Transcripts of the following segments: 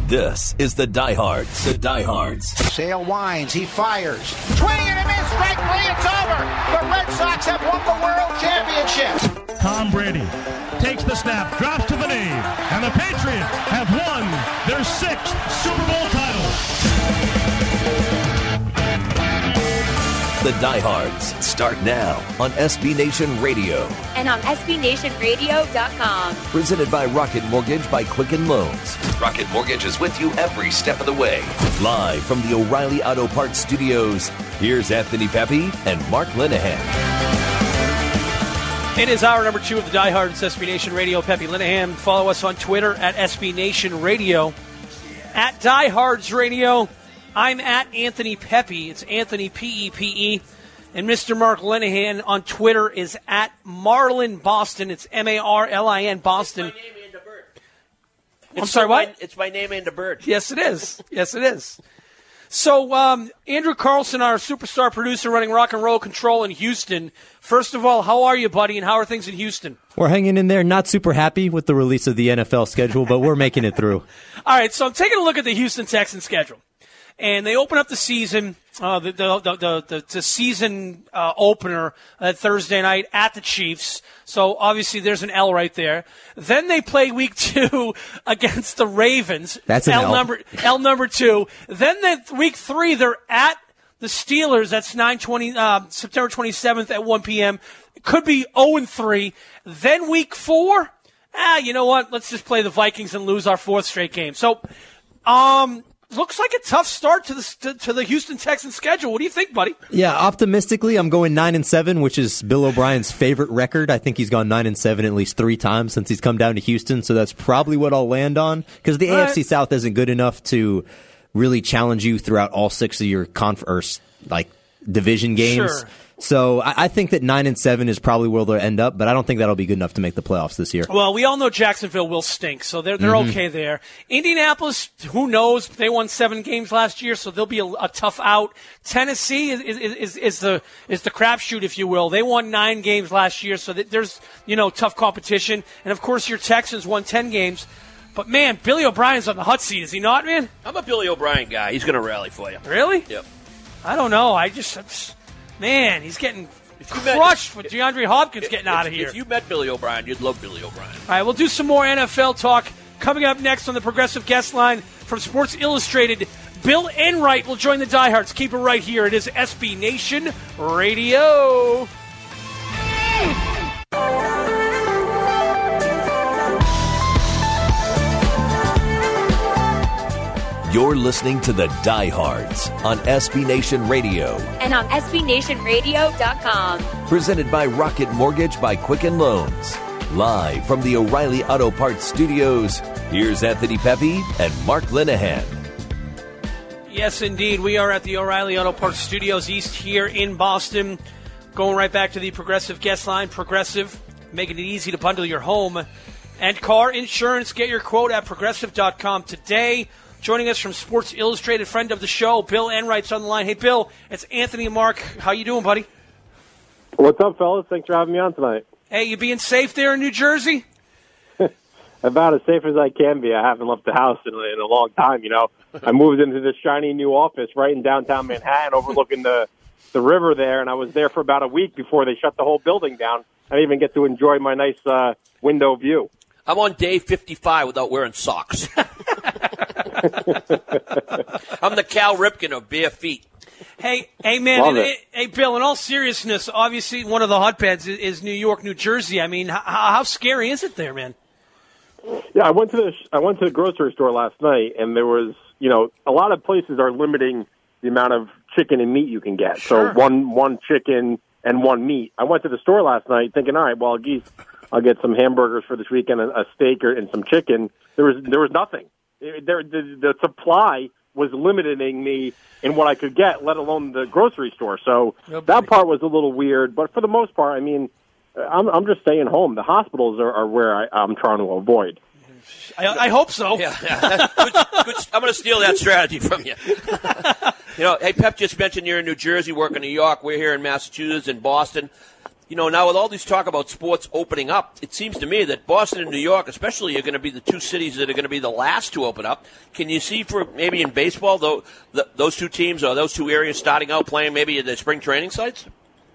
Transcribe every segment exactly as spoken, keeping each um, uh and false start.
This is the Diehards. The Diehards. Sale winds. He fires. Swing and a miss. Strike three. It's over. The Red Sox have won the World Championship. Tom Brady takes the snap, drops to the knee, and the Patriots have won their sixth Super Bowl title. The Diehards start now on S B Nation Radio. And on S B Nation Radio dot com. Presented by Rocket Mortgage by Quicken Loans. Rocket Mortgage is with you every step of the way. Live from the O'Reilly Auto Parts Studios, here's Anthony Pepe and Mark Linehan. It is hour number two of the Diehards, S B Nation Radio. Pepe Linehan. Follow us on Twitter at S B Nation Radio. At Diehards Radio. I'm at Anthony Pepe. It's Anthony P E P E. And Mister Mark Linehan on Twitter is at Marlin Boston. It's M A R L I N Boston. It's my name and a bird. I'm It's sorry, what? My, it's my name and a bird. Yes, it is. Yes, it is. So, um, Andrew Carlson, our superstar producer running Rock and Roll Control in Houston. First of all, how are you, buddy, and how are things in Houston? We're hanging in there. Not super happy with the release of the N F L schedule, but we're making it through. All right, so I'm taking a look at the Houston Texans schedule. And they open up the season, uh, the, the, the, the, the season uh, opener uh, Thursday night at the Chiefs. So obviously there's an L right there. Then they play week two against the Ravens. That's an L. L. Number, L number two. Then they, week three, they're at the Steelers. That's nine twenty, uh, September twenty-seventh at one p.m. It could be oh and three. Then week four, ah, you know what? Let's just play the Vikings and lose our fourth straight game. So, um... looks like a tough start to the to, to the Houston Texans schedule. What do you think, buddy? Yeah, optimistically, I'm going nine and seven, which is Bill O'Brien's favorite record. I think he's gone nine and seven at least three times since he's come down to Houston. So that's probably what I'll land on because the all A F C right. South isn't good enough to really challenge you throughout all six of your conf- or, like division games. Sure. So I, I think that nine and seven is probably where they'll end up, but I don't think that'll be good enough to make the playoffs this year. Well, we all know Jacksonville will stink, so they're they're mm-hmm. okay there. Indianapolis, who knows? They won seven games last year, so they'll be a, a tough out. Tennessee is, is is is the is the crapshoot, if you will. They won nine games last year, so there's you know tough competition. And of course, your Texans won ten games. But man, Billy O'Brien's on the hot seat, is he not, man? I'm a Billy O'Brien guy. He's going to rally for you. Really? Yep. I don't know. I just. I'm just Man, he's getting crushed with DeAndre Hopkins getting if, out of here. If you met Billy O'Brien, you'd love Billy O'Brien. All right, we'll do some more N F L talk. Coming up next on the Progressive Guest Line from Sports Illustrated, Bill Enright will join the Diehards. Keep it right here. It is S B Nation Radio. You're listening to the Diehards on S B Nation Radio. And on S B Nation Radio dot com. Presented by Rocket Mortgage by Quicken Loans. Live from the O'Reilly Auto Parts Studios, here's Anthony Pepe and Mark Linehan. Yes, indeed. We are at the O'Reilly Auto Parts Studios East here in Boston. Going right back to the Progressive Guest Line. Progressive, making it easy to bundle your home and car insurance. Get your quote at Progressive dot com today. Joining us from Sports Illustrated, friend of the show, Bill Enright's on the line. Hey, Bill, it's Anthony and Mark. How you doing, buddy? What's up, fellas? Thanks for having me on tonight. Hey, you being safe there in New Jersey? About as safe as I can be. I haven't left the house in, in a long time, you know. I moved into this shiny new office right in downtown Manhattan overlooking the, the river there, and I was there for about a week before they shut the whole building down. I didn't even get to enjoy my nice uh, window view. I'm on day fifty-five without wearing socks. I'm the Cal Ripken of bare feet. Hey, hey, man, and, hey, hey, Bill, in all seriousness, obviously one of the hotbeds is, is New York, New Jersey. I mean, how, how scary is it there, man? Yeah, I went to the I went to the grocery store last night, and there was, you know, a lot of places are limiting the amount of chicken and meat you can get. Sure. So one one chicken and one meat. I went to the store last night thinking, all right, well, geez, I'll get some hamburgers for this weekend, a, a steak or, and some chicken. There was there was nothing. There, the, the supply was limiting me in what I could get, let alone the grocery store. So Nobody. that part was a little weird. But for the most part, I mean, I'm, I'm just staying home. The hospitals are, are where I, I'm trying to avoid. I, I hope so. Yeah, yeah. Good, good. I'm going to steal that strategy from you. You know, hey, Pep just mentioned you're in New Jersey, working in New York. We're here in Massachusetts and Boston. You know, now with all this talk about sports opening up, it seems to me that Boston and New York, especially, are going to be the two cities that are going to be the last to open up. Can you see for maybe in baseball, though, the, those two teams or those two areas starting out playing maybe at the spring training sites?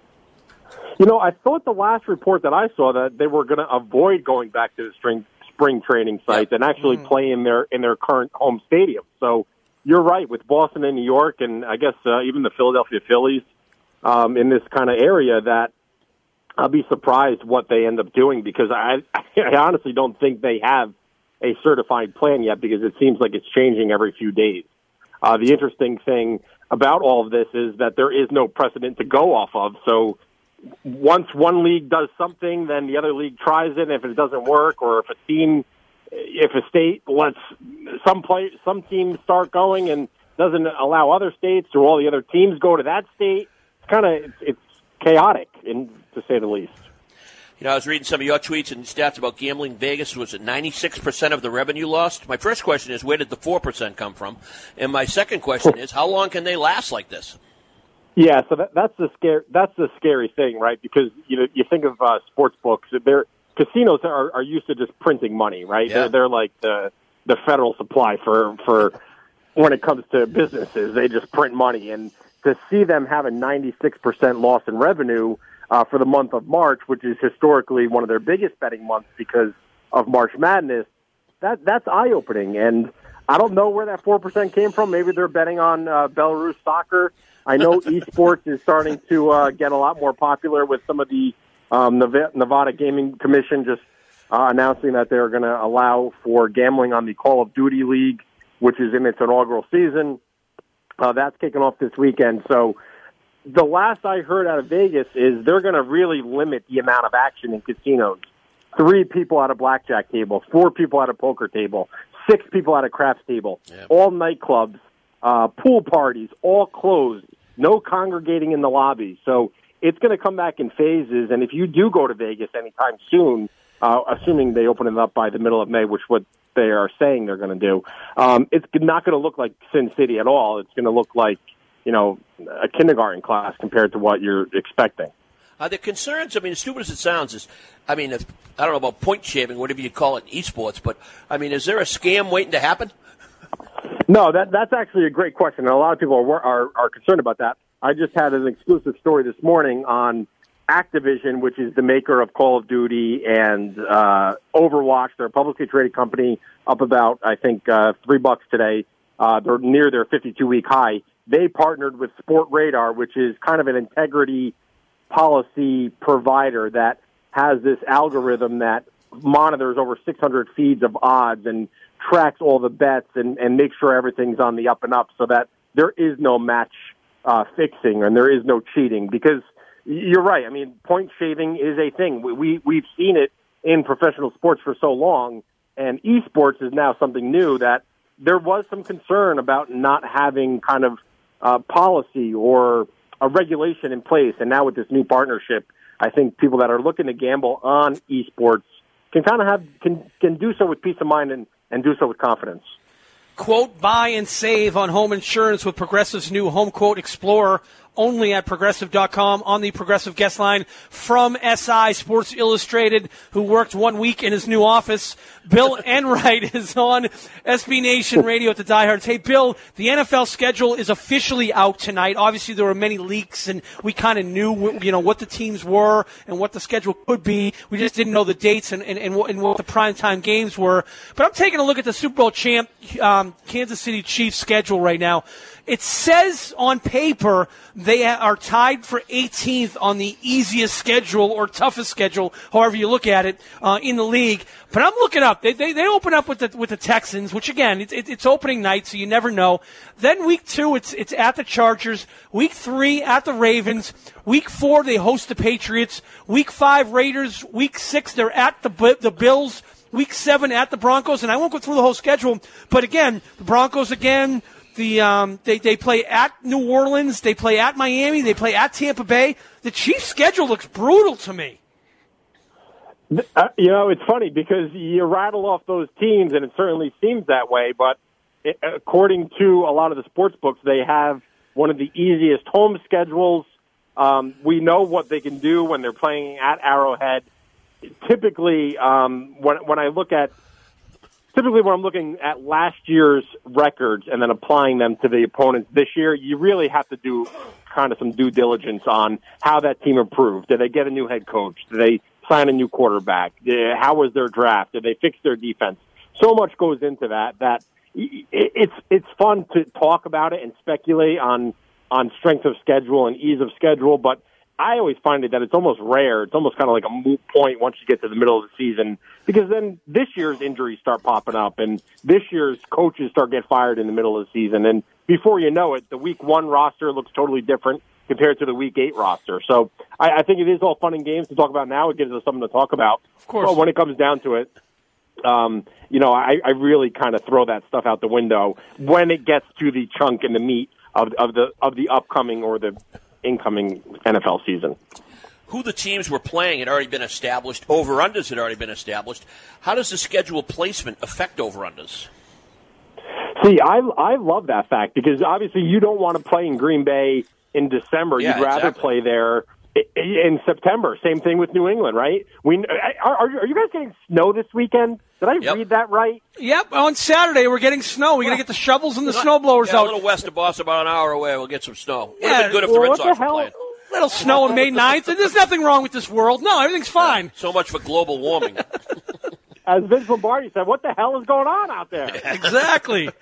You know, I thought the last report that I saw that they were going to avoid going back to the spring spring training sites yep. and actually mm. play in their in their current home stadium. So you're right with Boston and New York, and I guess uh, even the Philadelphia Phillies um, in this kind of area that. I'll be surprised what they end up doing because I, I honestly don't think they have a certified plan yet because it seems like it's changing every few days. Uh, the interesting thing about all of this is that there is no precedent to go off of. So once one league does something, then the other league tries it. And if it doesn't work, or if a team, if a state lets some play, some teams start going and doesn't allow other states, or all the other teams go to that state, it's kind of it's, it's chaotic, in, to say the least. You know, I was reading some of your tweets and stats about gambling. Vegas was at ninety-six percent of the revenue lost. My first question is, where did the four percent come from? And my second question is, how long can they last like this? Yeah, so that, that's the scare. That's the scary thing, right? Because you know, you think of uh, sports books. They're casinos are, are used to just printing money, right? Yeah. They're, they're like the the federal supply for for when it comes to businesses. They just print money, and to see them have a ninety-six percent loss in revenue uh, for the month of March, which is historically one of their biggest betting months because of March Madness, that that's eye-opening. And I don't know where that four percent came from. Maybe they're betting on uh, Belarus soccer. I know esports is starting to uh, get a lot more popular with some of the um, Nevada Gaming Commission just uh, announcing that they're going to allow for gambling on the Call of Duty League, which is in its inaugural season. Uh, that's kicking off this weekend. So the last I heard out of Vegas is they're going to really limit the amount of action in casinos. Three people at a blackjack table, four people at a poker table, six people at a craps table, yeah. all nightclubs, uh, pool parties, all closed, no congregating in the lobby. So it's going to come back in phases. And if you do go to Vegas anytime soon, uh, assuming they open it up by the middle of May, which would they are saying they're going to do, um, it's not going to look like Sin City at all. It's going to look like, you know, a kindergarten class compared to what you're expecting. Are there concerns? I mean, as stupid as it sounds, is I mean, if, I don't know about point shaving, whatever you call it in esports, but, I mean, is there a scam waiting to happen? No, that that's actually a great question, and a lot of people are, are, are concerned about that. I just had an exclusive story this morning on Activision, which is the maker of Call of Duty and uh, Overwatch. They're a publicly traded company, up about, I think, uh, three bucks today. Uh, they're near their fifty-two week high. They partnered with Sportradar, which is kind of an integrity policy provider that has this algorithm that monitors over six hundred feeds of odds and tracks all the bets and, and makes sure everything's on the up and up so that there is no match uh, fixing and there is no cheating. Because you're right. I mean, point shaving is a thing. We, we, we've seen it in professional sports for so long, and esports is now something new that there was some concern about not having kind of uh, policy or a regulation in place. And now with this new partnership, I think people that are looking to gamble on esports can kind of have can can do so with peace of mind and, and do so with confidence. Quote, buy and save on home insurance with Progressive's new Home Quote Explorer, only at Progressive dot com on the Progressive guest line from S I Sports Illustrated, who worked one week in his new office. Bill Enright is on S B Nation Radio at the Diehards. Hey, Bill, the N F L schedule is officially out tonight. Obviously, there were many leaks, and we kind of knew, you know, what the teams were and what the schedule could be. We just didn't know the dates and, and, and, what, and what the primetime games were. But I'm taking a look at the Super Bowl champ um, Kansas City Chiefs schedule right now. It says on paper they are tied for eighteenth on the easiest schedule or toughest schedule, however you look at it, uh, in the league. But I'm looking up. They they, they open up with the with the Texans, which again it, it, it's opening night, so you never know. Then week two, it's it's at the Chargers. Week three at the Ravens. Week four they host the Patriots. Week five Raiders. Week six they're at the the Bills. Week seven at the Broncos, and I won't go through the whole schedule. But again, the Broncos again. The um, they they play at New Orleans, they play at Miami, they play at Tampa Bay. The Chiefs' schedule looks brutal to me. Uh, you know, it's funny because you rattle off those teams, and it certainly seems that way. But it, according to a lot of the sports books, they have one of the easiest home schedules, Um, we know what they can do when they're playing at Arrowhead. Typically, um, when when I look at typically when I'm looking at last year's records and then applying them to the opponents this year, you really have to do kind of some due diligence on how that team improved. Did they get a new head coach? Did they sign a new quarterback? Did, how was their draft? Did they fix their defense? So much goes into that that it's it's fun to talk about it and speculate on on strength of schedule and ease of schedule, but I always find it that it's almost rare. It's almost kind of like a moot point once you get to the middle of the season, because then this year's injuries start popping up and this year's coaches start getting fired in the middle of the season. And before you know it, the week one roster looks totally different compared to the week eight roster. So I, I think it is all fun and games to talk about now. It gives us something to talk about. Of course. But when it comes down to it, um, you know, I, I really kind of throw that stuff out the window when it gets to the chunk and the meat of, of the of the upcoming or the incoming N F L season. Who the teams were playing had already been established. Over-unders had already been established. How does the schedule placement affect over-unders? See, I I love that fact because obviously you don't want to play in Green Bay in December. Yeah, You'd rather exactly. play there in September. Same thing with New England, right? We are, are you guys getting snow this weekend? Did I Yep. read that right? Yep, on Saturday we're getting snow. We're going to get the shovels and the snowblowers yeah, out. a little west of Boston, about an hour away. We'll get some snow. Would Yeah, have been good if well, the Red what Sox the were hell? playing. Little snow on May ninth, and there's nothing wrong with this world. No, everything's fine. So much for global warming. As Vince Lombardi said, what the hell is going on out there? Exactly.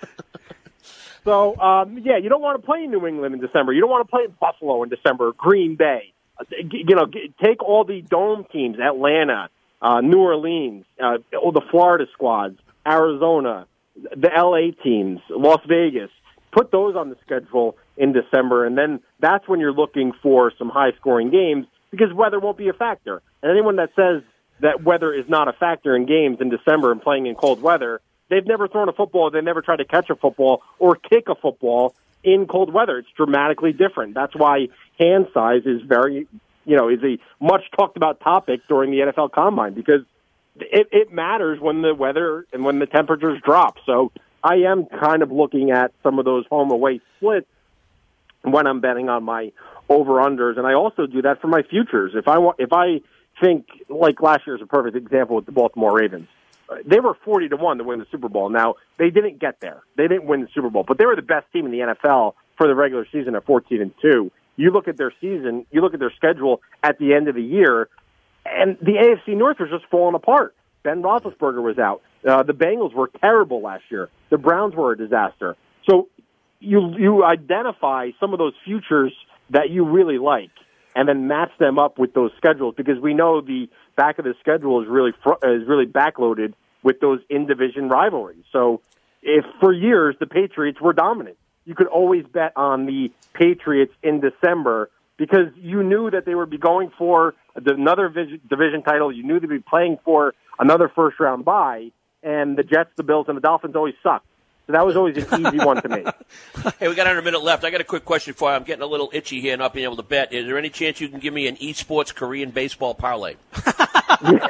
So, um, yeah, you don't want to play in New England in December. You don't want to play in Buffalo in December, Green Bay. Uh, You know, g- take all the dome teams, Atlanta, uh, New Orleans, uh, all the Florida squads, Arizona, the L A teams, Las Vegas. Put those on the schedule in December, and then that's when you're looking for some high-scoring games because weather won't be a factor. And anyone that says that weather is not a factor in games in December and playing in cold weather, they've never thrown a football, they've never tried to catch a football or kick a football in cold weather. It's dramatically different. That's why hand size is very, you know, is a much talked about topic during the N F L Combine because it, it matters when the weather and when the temperatures drop. So I am kind of looking at some of those home-away splits when I'm betting on my over-unders, and I also do that for my futures. If I want, if I think, like last year is a perfect example with the Baltimore Ravens, they were forty to one to win the Super Bowl. Now, they didn't get there. They didn't win the Super Bowl, but they were the best team in the N F L for the regular season at fourteen and two. You look at their season, you look at their schedule at the end of the year, and the A F C North was just falling apart. Ben Roethlisberger was out. Uh, the Bengals were terrible last year. The Browns were a disaster. So you you identify some of those futures that you really like and then match them up with those schedules because we know the back of the schedule is really fr- is really backloaded with those in-division rivalries. So if for years the Patriots were dominant, you could always bet on the Patriots in December because you knew that they would be going for another division title. You knew they'd be playing for another first-round bye, and the Jets, the Bills, and the Dolphins always sucked. So that was always an easy one to me. Hey, we got under a minute left. I got a quick question for you. I'm getting a little itchy here, not being able to bet. Is there any chance you can give me an esports Korean baseball parlay? Yeah,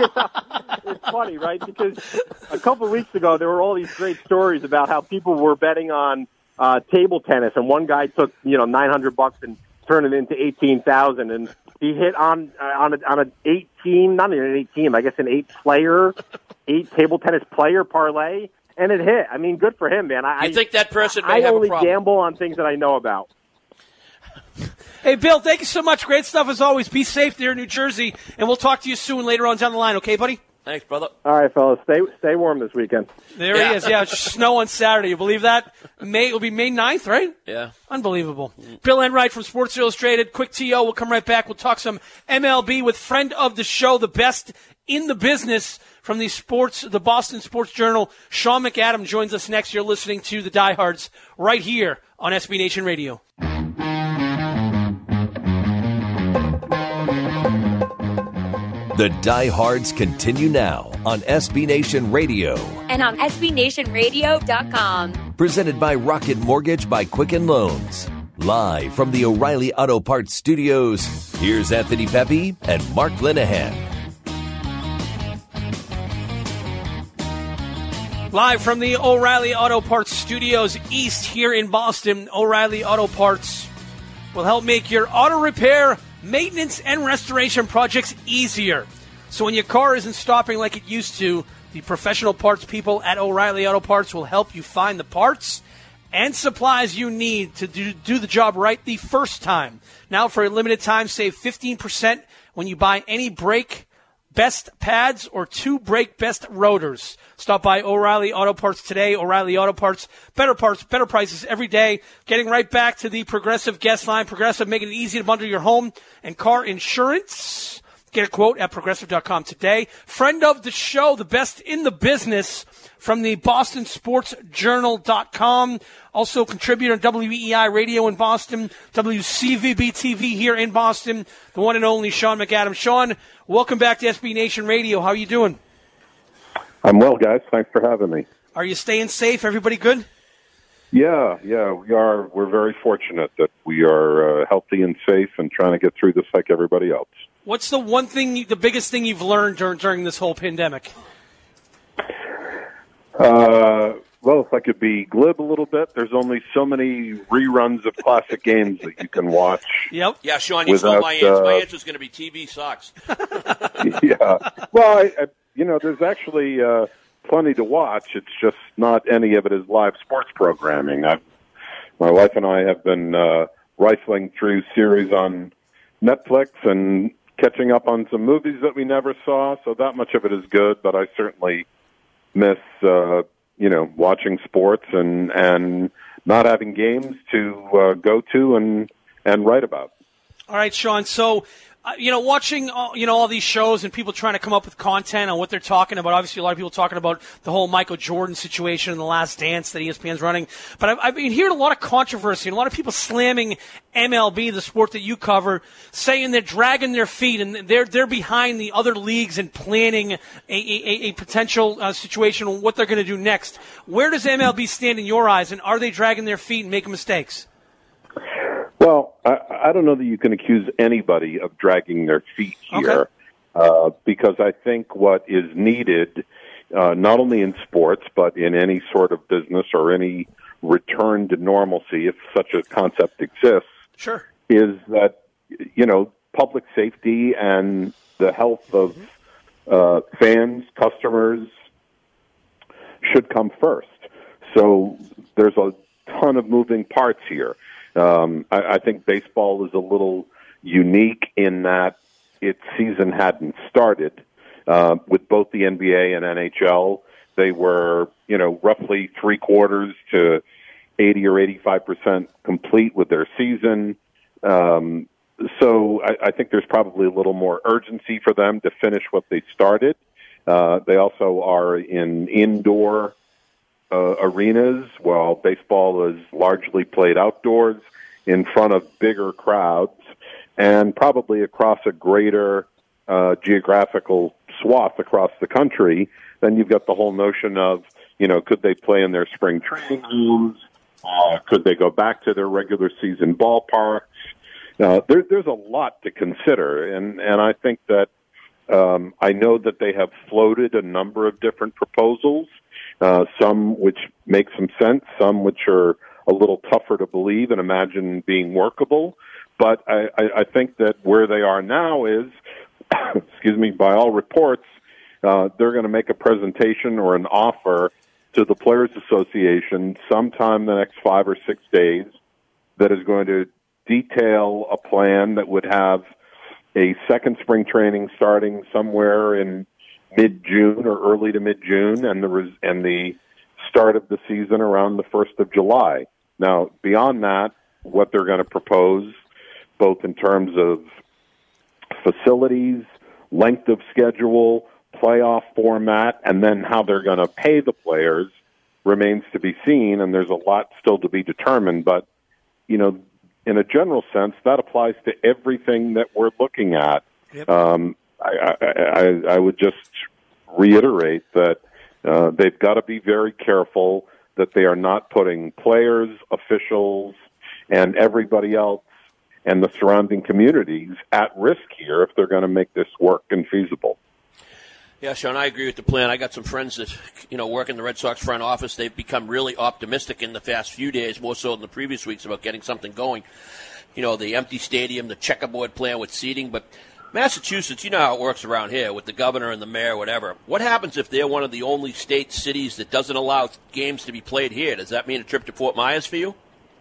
it's funny, right? Because a couple of weeks ago, there were all these great stories about how people were betting on uh, table tennis, and one guy took you know nine hundred bucks and turned it into eighteen thousand, and he hit on uh, on a, on an eight team, not even an eight team, I guess an eight player, eight table tennis player parlay. And it hit. I mean, good for him, man. I You think that person may I have a only problem? gamble on things that I know about. Hey, Bill, thank you so much. Great stuff as always. Be safe there in New Jersey, and we'll talk to you soon later on down the line, okay, buddy? Thanks, brother. All right, fellas, stay stay warm this weekend. There Yeah. he is. Yeah, it's snow on Saturday. You believe that? May It'll be May ninth, right? Yeah. Unbelievable. Bill Enright from Sports Illustrated. Quick T O. We'll come right back. We'll talk some M L B with friend of the show, the best in the business from the sports, the Boston Sports Journal. Sean McAdam joins us next. You're listening to the Diehards right here on S B Nation Radio. The Diehards continue now on S B Nation Radio. And on S B Nation Radio dot com. Presented by Rocket Mortgage by Quicken Loans. Live from the O'Reilly Auto Parts Studios, here's Anthony Pepe and Mark Linehan. Live from the O'Reilly Auto Parts Studios East here in Boston. O'Reilly Auto Parts, will help make your auto repair, maintenance, and restoration projects easier. So when your car isn't stopping like it used to, the professional parts people at O'Reilly Auto Parts will help you find the parts and supplies you need to do, do the job right the first time. Now, for a limited time, save fifteen percent when you buy any brake best pads or two brake best rotors. Stop by O'Reilly Auto Parts today. O'Reilly Auto Parts, better parts, better prices every day. Getting right back to the Progressive guest line. Progressive, making it easy to bundle your home and car insurance. Get a quote at progressive dot com today. Friend of the show, the best in the business, from the Boston Sports Journal dot com. Also contributor on W E I Radio in Boston, W C V B T V here in Boston, the one and only Sean McAdams. Sean, welcome back to S B Nation Radio. How are you doing? I'm well, guys. Thanks for having me. Are you staying safe? Everybody good? Yeah, yeah, we are. We're very fortunate that we are uh, healthy and safe and trying to get through this like everybody else. What's the one thing, the biggest thing you've learned during, during this whole pandemic? Uh, well, if I could be glib a little bit, there's only so many reruns of classic games that you can watch. Yep. Yeah, Sean, you without, stole my answer. uh, My answer is going to be T V sucks. Yeah. Well, I, I, you know, there's actually uh, plenty to watch. It's just not any of it is live sports programming. I've, my wife and I have been uh, rifling through series on Netflix and catching up on some movies that we never saw, so that much of it is good, but I certainly miss, uh, you know, watching sports and, and not having games to uh, go to and, and write about. All right, Sean, so, uh, you know, watching, uh, you know, all these shows and people trying to come up with content on what they're talking about. Obviously, a lot of people talking about the whole Michael Jordan situation in The Last Dance that E S P N's running. But I've, I've been hearing a lot of controversy and a lot of people slamming M L B, the sport that you cover, saying they're dragging their feet and they're they're behind the other leagues and planning a, a, a potential uh, situation on what they're going to do next. Where does M L B stand in your eyes, and are they dragging their feet and making mistakes? Well, I, I don't know that you can accuse anybody of dragging their feet here, Okay. uh, because I think what is needed, uh, not only in sports, but in any sort of business or any return to normalcy, if such a concept exists, Sure. is that, you know, public safety and the health of uh, fans, customers, should come first. So there's a ton of moving parts here. Um, I, I think baseball is a little unique in that its season hadn't started. Uh, with both the N B A and N H L, they were, you know, roughly three quarters to eighty or eighty-five percent complete with their season. Um, so I, I think there's probably a little more urgency for them to finish what they started. Uh, they also are in indoor uh, arenas, while baseball is largely played outdoors in front of bigger crowds and probably across a greater uh, geographical swath across the country. Then you've got the whole notion of, you know, could they play in their spring training rooms? Uh, could they go back to their regular season ballparks? Uh, there, there's a lot to consider, and, and I think that um, I know that they have floated a number of different proposals, uh, some which make some sense, some which are a little tougher to believe and imagine being workable. But I, I, I think that where they are now is, excuse me, by all reports, uh, they're going to make a presentation or an offer to the Players Association sometime the next five or six days that is going to detail a plan that would have a second spring training starting somewhere in mid-June or early to mid-June, and the res- and the start of the season around the first of July. Now, beyond that, what they're going to propose, both in terms of facilities, length of schedule, playoff format, and then how they're going to pay the players, remains to be seen, and there's a lot still to be determined. But, you know, in a general sense, that applies to everything that we're looking at. Yep. Um, I, I, I, I would just reiterate that uh, they've got to be very careful that they are not putting players, officials, and everybody else and the surrounding communities at risk here if they're going to make this work and feasible. Yeah, Sean, I agree with the plan. I got some friends that, you know, work in the Red Sox front office. They've become really optimistic in the past few days, more so than the previous weeks, about getting something going. you know, the empty stadium, the checkerboard plan with seating. But Massachusetts, you know how it works around here with the governor and the mayor, whatever. What happens if they're one of the only state cities that doesn't allow games to be played here? Does that mean a trip to Fort Myers for you?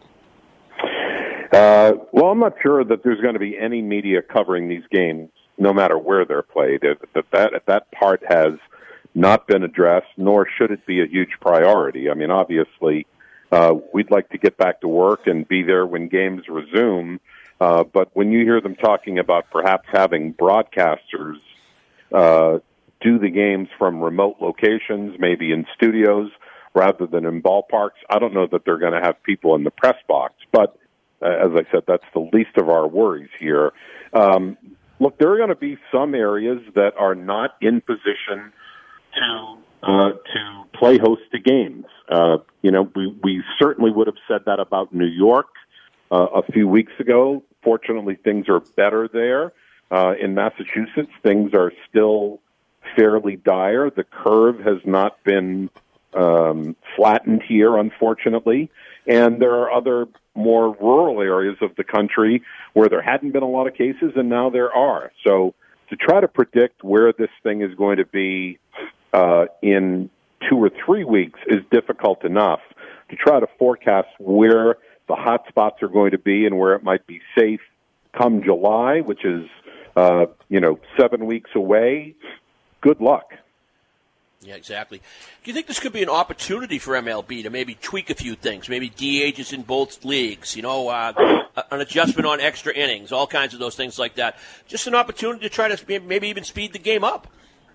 Uh, well, I'm not sure that there's going to be any media covering these games, no matter where they're played. If, if that if that part has not been addressed, nor should it be a huge priority. I mean, obviously, uh, we'd like to get back to work and be there when games resume. Uh, but when you hear them talking about perhaps having broadcasters uh, do the games from remote locations, maybe in studios rather than in ballparks, I don't know that they're going to have people in the press box. But uh, as I said, that's the least of our worries here. Um, look, there are going to be some areas that are not in position to uh, to play host to games. Uh, you know, we, we certainly would have said that about New York uh, a few weeks ago. Fortunately, things are better there. Uh, in Massachusetts, things are still fairly dire. The curve has not been um, flattened here, unfortunately. And there are other more rural areas of the country where there hadn't been a lot of cases, and now there are. So to try to predict where this thing is going to be uh, in two or three weeks is difficult enough. To try to forecast where the hot spots are going to be and where it might be safe come July, which is, uh, you know, seven weeks away, good luck. Yeah, exactly. Do you think this could be an opportunity for M L B to maybe tweak a few things, maybe D Hs in both leagues, you know, uh, an adjustment on extra innings, all kinds of those things like that? Just an opportunity to try to maybe even speed the game up.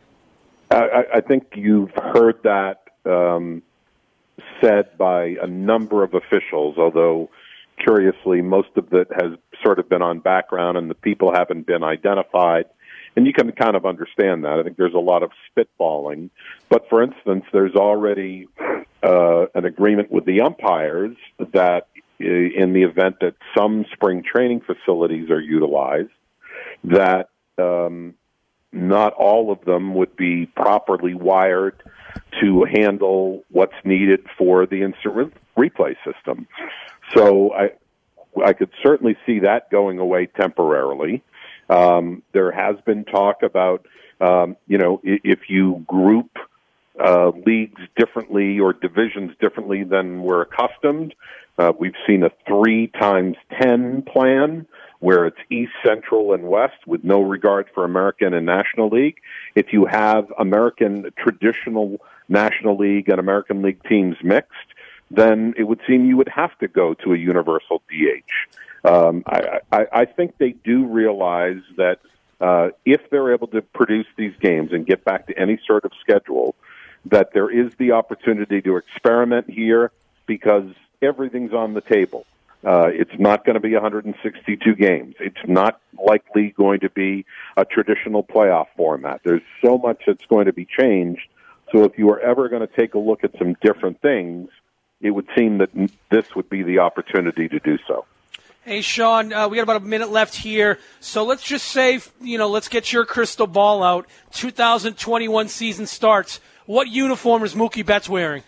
I, I think you've heard that um, said by a number of officials, although curiously most of it has sort of been on background and the people haven't been identified. And you can kind of understand that. I think there's a lot of spitballing. But, for instance, there's already uh, an agreement with the umpires that uh, in the event that some spring training facilities are utilized, that um, not all of them would be properly wired to handle what's needed for the instant replay system. So I, I could certainly see that going away temporarily. Um, there has been talk about, um, you know, if you group uh, leagues differently or divisions differently than we're accustomed, uh, we've seen a three times ten plan where it's East, Central, and West with no regard for American and National League. If you have American traditional National League and American League teams mixed, then it would seem you would have to go to a universal D H. Um, I, I, I think they do realize that uh, if they're able to produce these games and get back to any sort of schedule, that there is the opportunity to experiment here because everything's on the table. Uh, it's not going to be one hundred sixty-two games. It's not likely going to be a traditional playoff format. There's so much that's going to be changed. So if you are ever going to take a look at some different things, it would seem that this would be the opportunity to do so. Hey, Sean, uh, we got about a minute left here. So let's just say, you know, let's get your crystal ball out. two thousand twenty-one season starts. What uniform is Mookie Betts wearing?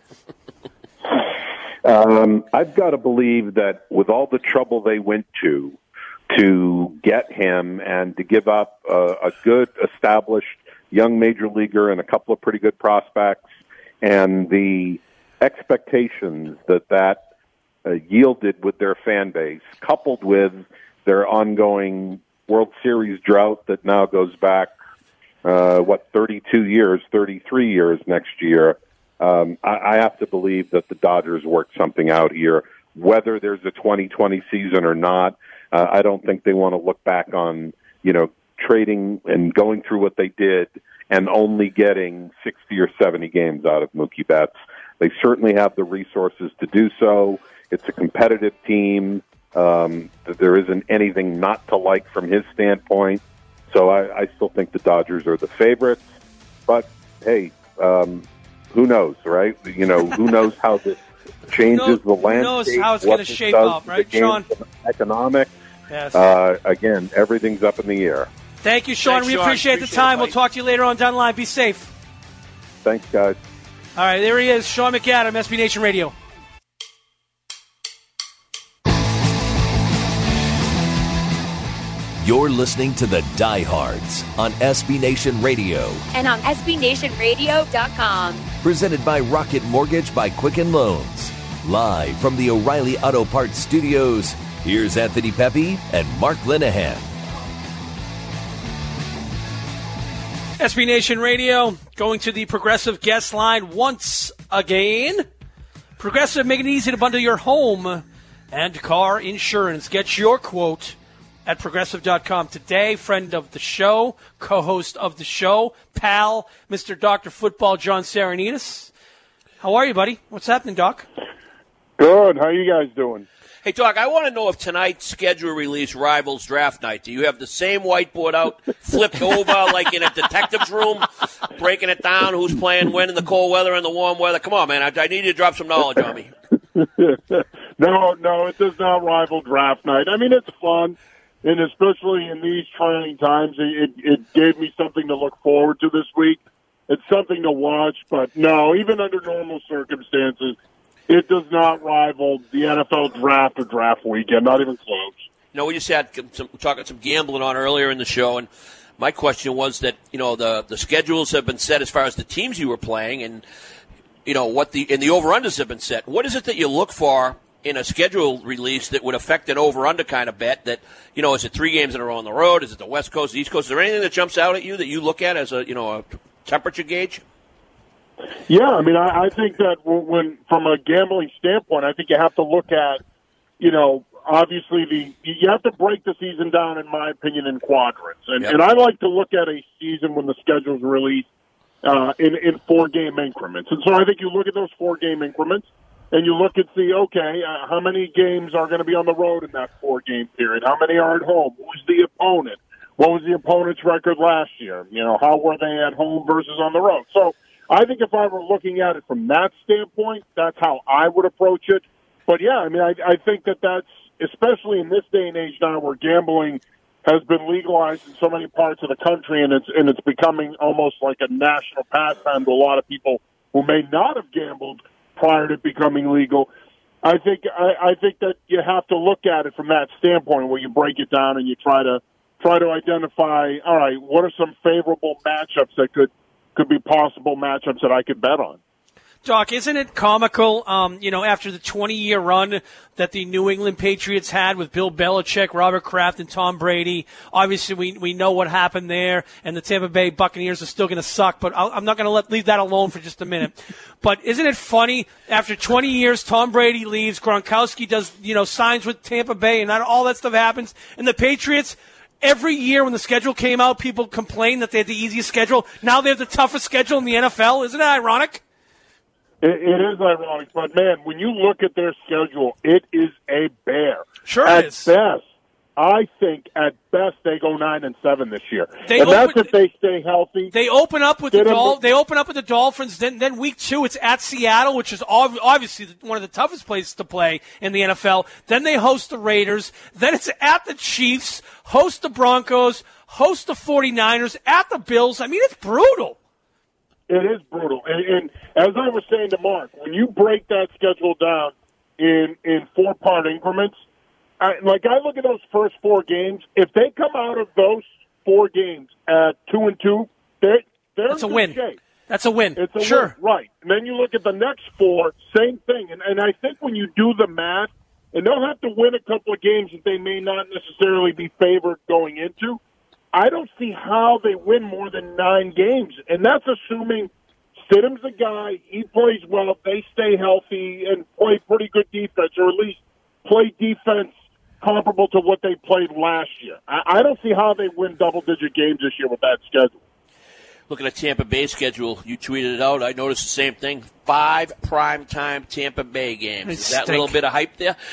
um, I've got to believe that with all the trouble they went to to get him and to give up uh, a good, established young major leaguer and a couple of pretty good prospects and the expectations that that uh, yielded with their fan base, coupled with their ongoing World Series drought that now goes back, uh, what, thirty-two years, thirty-three years next year, um, I, I have to believe that the Dodgers worked something out here. Whether there's a twenty twenty season or not, uh, I don't think they want to look back on, you know, trading and going through what they did and only getting sixty or seventy games out of Mookie Betts. They certainly have the resources to do so. It's a competitive team. Um, there isn't anything not to like from his standpoint. So I, I still think the Dodgers are the favorites. But, hey, um, who knows, right? You know, who knows how this changes who knows, the landscape. Who knows how it's going to shape up, right, Sean? Economic. Yes. Uh, again, everything's up in the air. Thank you, Sean. Thanks, we Sean. appreciate, appreciate the time. it, we'll talk to you later on down the line. Be safe. Thanks, guys. All right, there he is, Sean McAdam, S B Nation Radio. You're listening to the Diehards on S B Nation Radio. And on S B Nation Radio dot com. Presented by Rocket Mortgage by Quicken Loans. Live from the O'Reilly Auto Parts Studios, here's Anthony Pepe and Mark Linehan. S B Nation Radio, going to the Progressive guest line once again. Progressive, making it easy to bundle your home and car insurance. Get your quote at Progressive dot com today. Friend of the show, co-host of the show, pal, Mister Doctor Football, John Saranitas. How are you, buddy? What's happening, Doc? Good. How you guys doing? Hey, Doc, I want to know if tonight's schedule release rivals draft night. Do you have the same whiteboard out, flipped over like in a detective's room, breaking it down, who's playing when in the cold weather and the warm weather? Come on, man. I, I need you to drop some knowledge on me. no, no, it does not rival draft night. I mean, it's fun, and especially in these trying times, it, it gave me something to look forward to this week. It's something to watch, but no, even under normal circumstances, it does not rival the N F L draft or draft weekend, not even close. No, we just had some talking some gambling on earlier in the show, and my question was that you know the the schedules have been set as far as the teams you were playing, and you know what the and the over-unders have been set. What is it that you look for in a schedule release that would affect an over-under kind of bet? That you know, is it three games in a row on the road? Is it the West Coast, the East Coast? Is there anything that jumps out at you that you look at as a you know a temperature gauge? Yeah, I mean, I, I think that when, from a gambling standpoint, I think you have to look at, you know, obviously the you have to break the season down, in my opinion, in quadrants, and Yep. and I like to look at a season when the schedule's released uh, in in four game increments, and so I think you look at those four game increments, and you look and see, okay, uh, how many games are going to be on the road in that four game period? How many are at home? Who's the opponent? What was the opponent's record last year? You know, how were they at home versus on the road? So I think if I were looking at it from that standpoint, that's how I would approach it. But, yeah, I mean, I, I think that that's, especially in this day and age now where gambling has been legalized in so many parts of the country, and it's and it's becoming almost like a national pastime to a lot of people who may not have gambled prior to becoming legal. I think I, I think that you have to look at it from that standpoint where you break it down and you try to try to identify, all right, what are some favorable matchups that could could be possible matchups that I could bet on. Doc, isn't it comical, um, you know, after the twenty-year run that the New England Patriots had with Bill Belichick, Robert Kraft, and Tom Brady? Obviously, we we know what happened there, and the Tampa Bay Buccaneers are still going to suck, but I'll, I'm not going to let leave that alone for just a minute. But isn't it funny, after twenty years, Tom Brady leaves, Gronkowski does, you know, signs with Tampa Bay, and that, all that stuff happens, and the Patriots, every year when the schedule came out, people complained that they had the easiest schedule. Now they have the toughest schedule in the N F L. Isn't that ironic? It, it is ironic, but, man, when you look at their schedule, it is a bear. Sure at it is. best, I think at best they go nine and seven this year, They and open, that's if they stay healthy. They open up with the Get 'em- Dol- They open up with the Dolphins. Then, then week two, it's at Seattle, which is ob- obviously one of the toughest places to play in the N F L. Then they host the Raiders. Then it's at the Chiefs, host the Broncos, host the 49ers, at the Bills. I mean, it's brutal. It is brutal. And, and as I was saying to Mark, when you break that schedule down in in four part increments, I, like I look at those first four games. If they come out of those four games at two and two, they they're That's a in good win. shape. That's a win. It's a sure. win, right? And then you look at the next four, same thing. And and I think when you do the math, and they'll have to win a couple of games that they may not necessarily be favored going into. I don't see how they win more than nine games, and that's assuming Stidham's a guy, he plays well, they stay healthy, and play pretty good defense, or at least play defense comparable to what they played last year. I, I don't see how they win double-digit games this year with that schedule. Looking at Tampa Bay schedule, you tweeted it out. I noticed the same thing. Five primetime Tampa Bay games. They Is that stink. a little bit of hype there?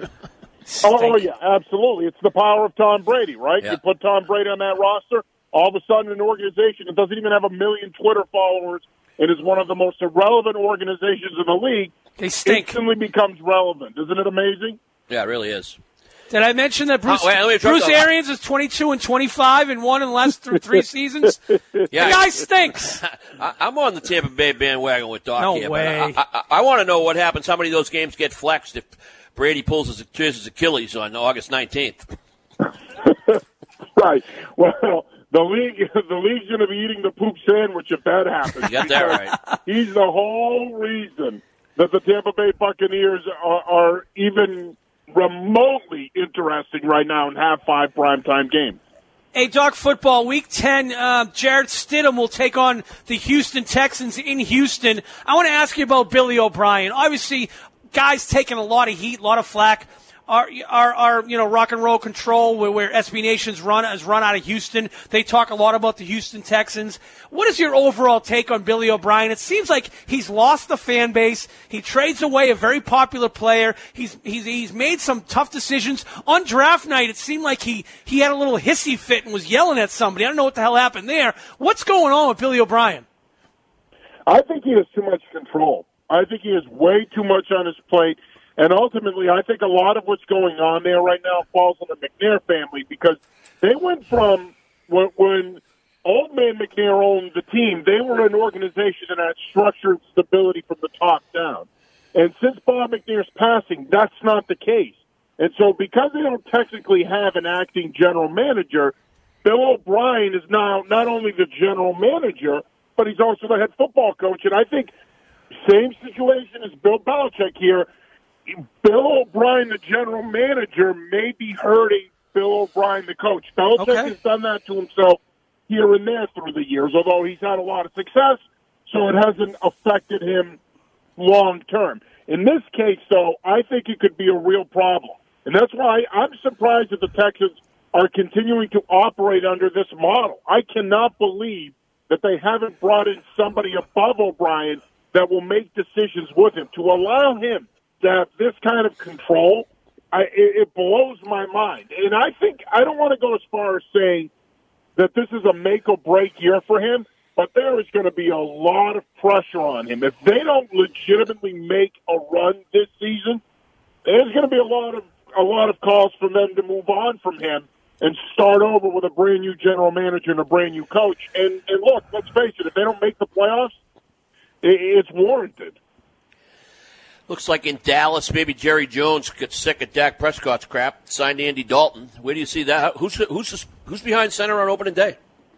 Oh, yeah, absolutely. It's the power of Tom Brady, right? Yeah. You put Tom Brady on that roster, all of a sudden an organization that doesn't even have a million Twitter followers and is one of the most irrelevant organizations in the league, They stink. instantly becomes relevant. Isn't it amazing? Yeah, it really is. Did I mention that Bruce, Oh, wait, let me interrupt Bruce you. Arians is twenty-two and twenty-five and won in the last th- three seasons? Yeah. The guy stinks. I, I'm on the Tampa Bay bandwagon with Doc No here. but way. I, I, I want to know what happens. How many of those games get flexed if Brady pulls his, tears his Achilles on August nineteenth? Right. Well, the league, the league's going to be eating the poop sandwich if that happens. You got that right. He's the whole reason that the Tampa Bay Buccaneers are, are even remotely interesting right now and have five primetime games. Hey, Doc, football, week ten, uh, Jarrett Stidham will take on the Houston Texans in Houston. I want to ask you about Billy O'Brien. Obviously, guys taking a lot of heat, a lot of flack. Our, our, our, you know, rock and roll control where, where S B Nation's run has run out of Houston. They talk a lot about the Houston Texans. What is your overall take on Billy O'Brien? It seems like he's lost the fan base. He trades away a very popular player. He's, he's, he's made some tough decisions. On draft night, it seemed like he, he had a little hissy fit and was yelling at somebody. I don't know what the hell happened there. What's going on with Billy O'Brien? I think he has too much control. I think he has way too much on his plate. And ultimately, I think a lot of what's going on there right now falls on the McNair family because they went from when, when old man McNair owned the team, they were an organization that had structure and stability from the top down. And since Bob McNair's passing, that's not the case. And so because they don't technically have an acting general manager, Bill O'Brien is now not only the general manager, but he's also the head football coach. And I think same situation as Bill Belichick here. Bill O'Brien, the general manager, may be hurting Bill O'Brien, the coach. Belichick okay. has done that to himself here and there through the years, although he's had a lot of success, so it hasn't affected him long term. In this case, though, I think it could be a real problem. And that's why I'm surprised that the Texans are continuing to operate under this model. I cannot believe that they haven't brought in somebody above O'Brien that will make decisions with him. To allow him to have this kind of control, I, it, it blows my mind. And I think, I don't want to go as far as saying that this is a make or break year for him, but there is going to be a lot of pressure on him. If they don't legitimately make a run this season, there's going to be a lot of a lot of calls for them to move on from him and start over with a brand new general manager and a brand new coach. And, and look, let's face it, if they don't make the playoffs, it, it's warranted. Looks like in Dallas, maybe Jerry Jones gets sick of Dak Prescott's crap, signed Andy Dalton. Where do you see that? Who's who's who's behind center on opening day?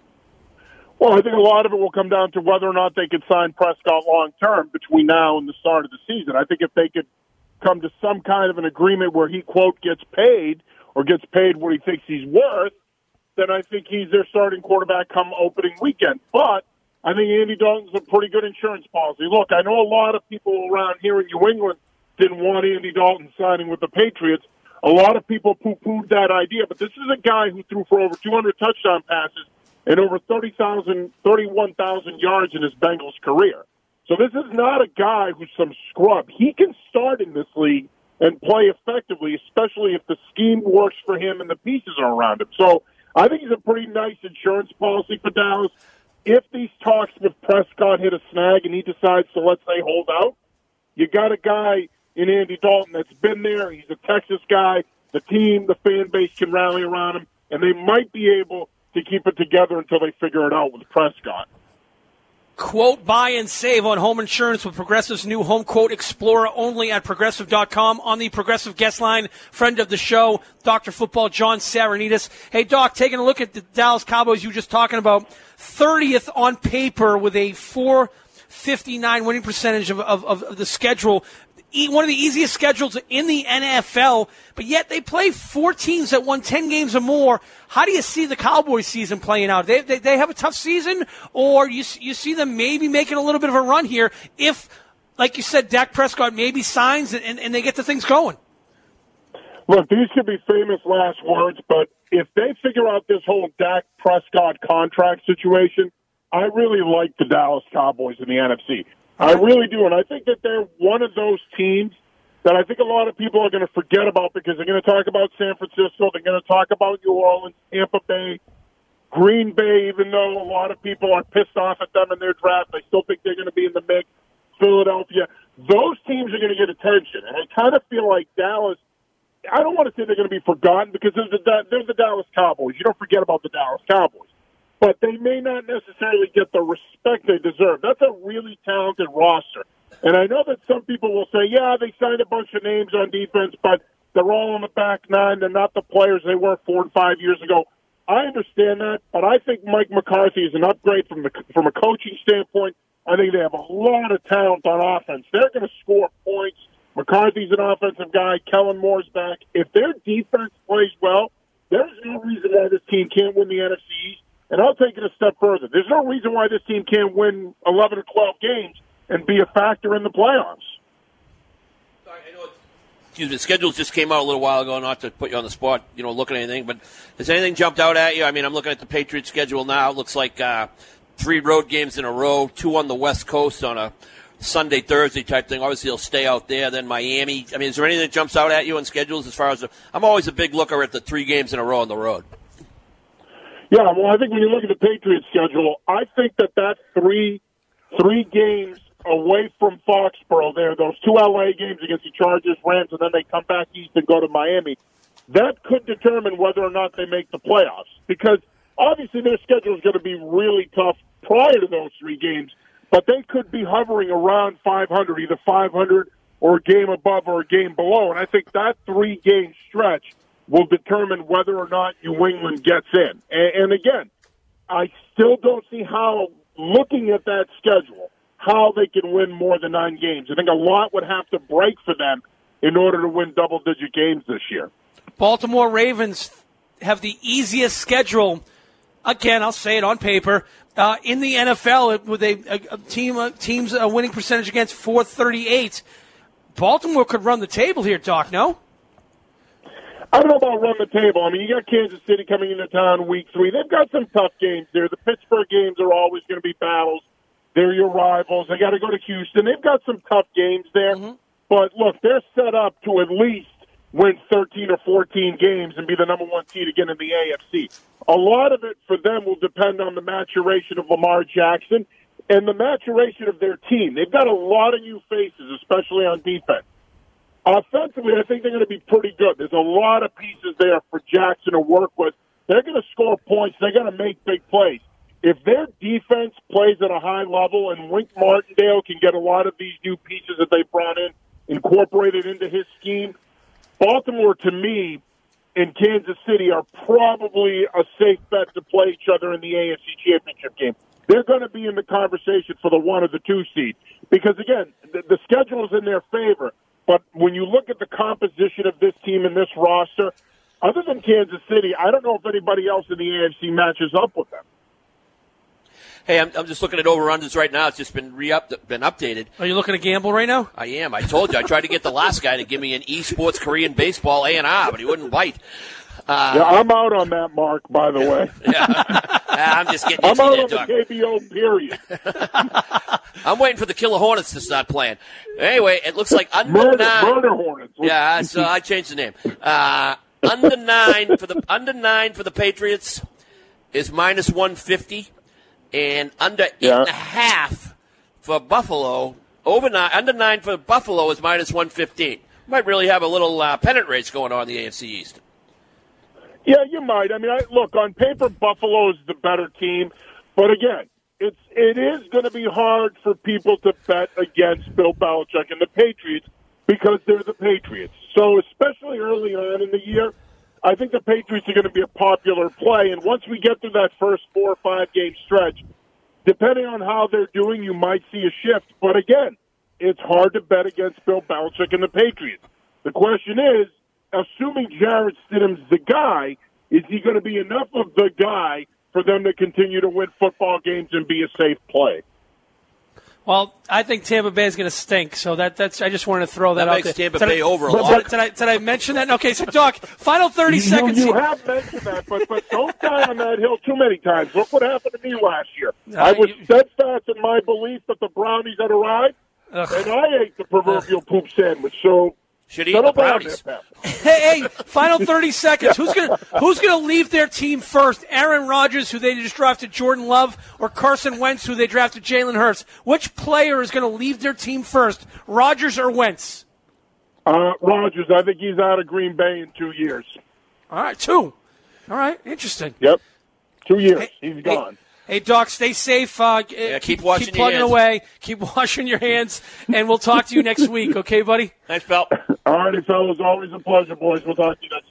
Well, I think a lot of it will come down to whether or not they could sign Prescott long term between now and the start of the season. I think if they could come to some kind of an agreement where he, quote, gets paid or gets paid what he thinks he's worth, then I think he's their starting quarterback come opening weekend. But I think Andy Dalton's a pretty good insurance policy. Look, I know a lot of people around here in New England didn't want Andy Dalton signing with the Patriots. A lot of people poo-pooed that idea, but this is a guy who threw for over two hundred touchdown passes and over thirty thousand, thirty-one thousand yards in his Bengals career. So this is not a guy who's some scrub. He can start in this league and play effectively, especially if the scheme works for him and the pieces are around him. So I think he's a pretty nice insurance policy for Dallas. If these talks with Prescott hit a snag and he decides to, let's say, hold out, you got a guy in Andy Dalton that's been there. He's a Texas guy. The team, the fan base can rally around him, and they might be able to keep it together until they figure it out with Prescott. Quote, buy and save on home insurance with Progressive's new Home Quote Explorer only at Progressive dot com. On the Progressive guest line, friend of the show, Doctor Football John Saranitas. Hey, Doc, taking a look at the Dallas Cowboys you were just talking about, thirtieth on paper with a four fifty-nine winning percentage of, of, of the schedule. One of the easiest schedules in the N F L, but yet they play four teams that won ten games or more. How do you see the Cowboys season playing out? They they, they have a tough season, or you you see them maybe making a little bit of a run here if, like you said, Dak Prescott maybe signs and, and they get the things going? Look, these could be famous last words, but if they figure out this whole Dak Prescott contract situation, I really like the Dallas Cowboys in the N F C. I really do, and I think that they're one of those teams that I think a lot of people are going to forget about because they're going to talk about San Francisco, they're going to talk about New Orleans, Tampa Bay, Green Bay, even though a lot of people are pissed off at them in their draft. I still think they're going to be in the mix. Philadelphia. Those teams are going to get attention, and I kind of feel like Dallas, I don't want to say they're going to be forgotten because there's the, there's the Dallas Cowboys. You don't forget about the Dallas Cowboys. But they may not necessarily get the respect they deserve. That's a really talented roster. And I know that some people will say, yeah, they signed a bunch of names on defense, but they're all on the back nine. They're not the players they were four and five years ago. I understand that, but I think Mike McCarthy is an upgrade from the from a coaching standpoint. I think they have a lot of talent on offense. They're going to score points. McCarthy's an offensive guy. Kellen Moore's back. If their defense plays well, there's no reason why this team can't win the N F C East. And I'll take it a step further. There's no reason why this team can't win eleven or twelve games and be a factor in the playoffs. Sorry, I know it's, excuse me, the schedules just came out a little while ago, not to put you on the spot, you know, looking at anything, but has anything jumped out at you? I mean, I'm looking at the Patriots schedule now. It looks like uh, three road games in a row, two on the West Coast on a Sunday, Thursday type thing. Obviously, they'll stay out there. Then Miami. I mean, is there anything that jumps out at you on schedules as far as the, I'm always a big looker at the three games in a row on the road. Yeah, well, I think when you look at the Patriots schedule, I think that that three three games away from Foxborough there, those two L A games against the Chargers, Rams, and then they come back east and go to Miami, that could determine whether or not they make the playoffs. Because obviously their schedule is going to be really tough prior to those three games, but they could be hovering around five hundred, either five hundred or a game above or a game below. And I think that three-game stretch will determine whether or not New England gets in. And, and again, I still don't see how, looking at that schedule, how they can win more than nine games. I think a lot would have to break for them in order to win double-digit games this year. Baltimore Ravens have the easiest schedule, again, I'll say it on paper, uh, in the N F L with a, a, a team a team's a winning percentage against four thirty-eight. Baltimore could run the table here, Doc, no? I don't know about run the table. I mean, you got Kansas City coming into town week three. They've got some tough games there. The Pittsburgh games are always going to be battles. They're your rivals. They got to go to Houston. They've got some tough games there. Mm-hmm. But, look, they're set up to at least win thirteen or fourteen games and be the number one seed again in the A F C. A lot of it for them will depend on the maturation of Lamar Jackson and the maturation of their team. They've got a lot of new faces, especially on defense. Offensively, I think they're going to be pretty good. There's a lot of pieces there for Jackson to work with. They're going to score points. They're going to make big plays. If their defense plays at a high level and Wink Martindale can get a lot of these new pieces that they brought in incorporated into his scheme, Baltimore, to me, and Kansas City are probably a safe bet to play each other in the A F C Championship game. They're going to be in the conversation for the one or the two seed because, again, the, the schedule is in their favor. But when you look at the composition of this team and this roster, other than Kansas City, I don't know if anybody else in the A F C matches up with them. Hey, I'm, I'm just looking at over-unders right now. It's just been re-up, been updated. Are you looking to gamble right now? I am. I told you. I tried to get the last guy to give me an eSports Korean Baseball A and R, but he wouldn't bite. Uh, yeah, I'm out on that, Mark, by the way. Yeah. I'm just getting I'm out there, on the K B O period. I'm waiting for the Killer Hornets to start playing. Anyway, it looks like under murder, nine. Murder Hornets. Yeah, so I changed the name. Uh, under nine for the under nine for the Patriots is minus one fifty, and under eight yeah. and a half for Buffalo. Over nine, under nine for Buffalo is minus one fifteen. Might really have a little uh, pennant race going on in the A F C East. Yeah, you might. I mean, I, look, on paper, Buffalo is the better team. But again, it's, it is going to be hard for people to bet against Bill Belichick and the Patriots because they're the Patriots. So especially early on in the year, I think the Patriots are going to be a popular play. And once we get through that first four or five-game stretch, depending on how they're doing, you might see a shift. But again, it's hard to bet against Bill Belichick and the Patriots. The question is, assuming Jarrett Stidham's the guy, is he going to be enough of the guy for them to continue to win football games and be a safe play? Well, I think Tampa Bay is going to stink, so that, that's. I just wanted to throw that, that out makes there. Tampa did Bay I, over a did, lot. Did I, did I mention that? Okay, so, Doc, final thirty you, seconds. You have mentioned that, but, but don't die on that hill too many times. Look what happened to me last year. Uh, I was you, steadfast in my belief that the Brownies had arrived, ugh. and I ate the proverbial ugh. poop sandwich, so... Should eat the Brownies. Hey, hey, final thirty seconds. Who's gonna Who's gonna leave their team first? Aaron Rodgers, who they just drafted Jordan Love, or Carson Wentz, who they drafted Jalen Hurts? Which player is going to leave their team first, Rodgers or Wentz? Uh, Rodgers. I think he's out of Green Bay in two years. All right, two. All right, interesting. Yep, two years. Hey, he's gone. Hey, Hey, Doc, stay safe. Uh, yeah, keep, keep washing keep plugging your hands. away. Keep washing your hands, and we'll talk to you next week. Okay, buddy? Thanks, pal. All righty, fellas. Always a pleasure, boys. We'll talk to you next week.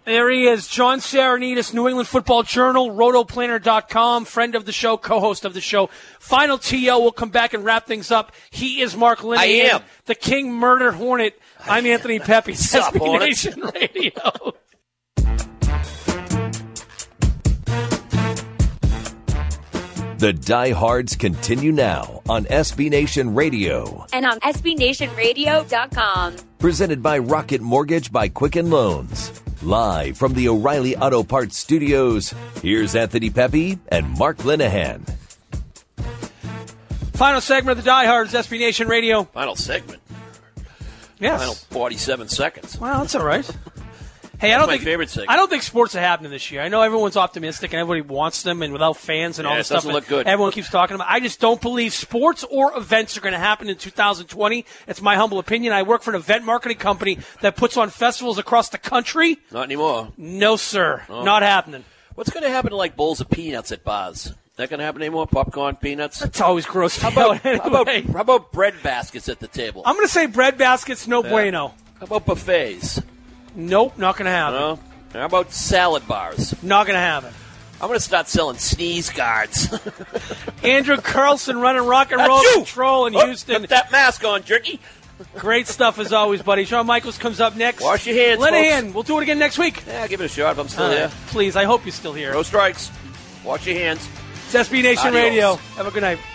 There he is, John Saranides, New England Football Journal, rotoplaner dot com, friend of the show, co-host of the show. Final T O, we'll come back and wrap things up. He is Mark Linehan, I am. the King Murder Hornet. I'm Anthony Pepe, S B Nation Radio. The Diehards continue now on S B Nation Radio. And on S B nation radio dot com. Presented by Rocket Mortgage by Quicken Loans. Live from the O'Reilly Auto Parts Studios, here's Anthony Pepe and Mark Linehan. Final segment of the Diehards, S B Nation Radio. Final segment. Yes. Final forty-seven seconds. Well, that's all right. Hey, I That's don't my think favorite segment. I don't think sports are happening this year. I know everyone's optimistic and everybody wants them, and without fans and Yeah, all it this stuff, doesn't look good. everyone keeps talking about. I just don't believe sports or events are going to happen in two thousand twenty. It's my humble opinion. I work for an event marketing company that puts on festivals across the country. Not anymore. No, sir, Oh. not happening. What's going to happen to like bowls of peanuts at bars? That going to happen anymore? Popcorn, peanuts? It's always gross. How about, anyway. how about how about bread baskets at the table? I'm going to say bread baskets, no Yeah. bueno. How about buffets? Nope, not going to happen. No. How about salad bars? Not going to happen. I'm going to start selling sneeze guards. Andrew Carlson running rock and roll Achoo! control in Oh, Houston. Put that mask on, jerky. Great stuff as always, buddy. Shawn Michaels comes up next. Wash your hands, Linehan, folks. we'll do it again next week. Yeah, give it a shot if I'm still Uh, here. Please, I hope you're still here. No strikes. Wash your hands. It's S B Nation Adios. Radio. Have a good night.